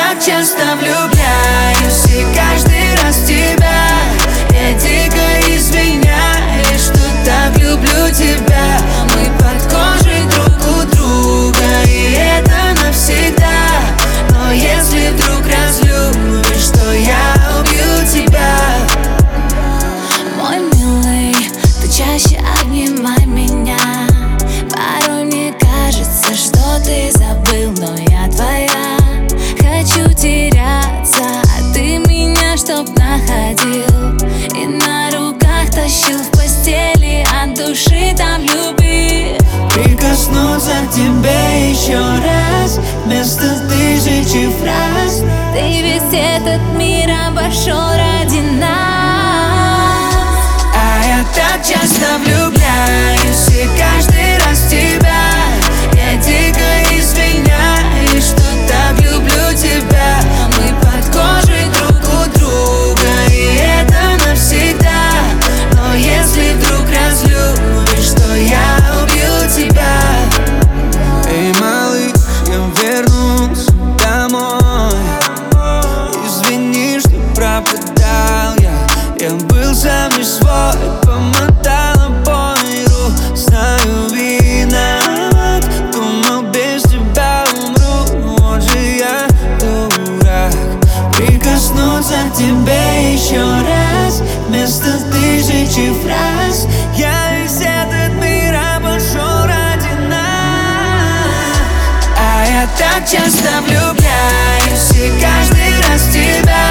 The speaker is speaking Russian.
так часто влюбляюсь, и каждый раз в тебя. Я дико извиняюсь, что так люблю тебя. Мы под кожей друг у друга, и это навсегда. Но если вдруг разлюбишь, то я убью тебя. Мой милый, ты чаще обнимай меня. Порой мне кажется, что ты забыл, но я твоя. Хочу теряться, а ты меня чтоб находил и на руках тащил в постели, от души там любви. Прикоснуться к тебе еще раз, вместо тысячи фраз. Ты весь этот мир обошел ради нас. А я так часто влюбляюсь, и каждый раз в тебя. Я дико извиняюсь, что так люблю тебя. Мы под кожей друг у друга, и это навсегда. Но если вдруг разлюбишь, то я убью тебя. Эй, малыш, я вернусь домой. Извини, что пропадал я был сам не свой. Помотала по миру, знаю, виноват. Думал, без тебя умру, вот же я дурак. Прикоснуться к тебе еще раз, вместо тысячи фраз. Я весь этот мир обошел ради нас. А я так часто влюбляюсь, и каждый раз в тебя.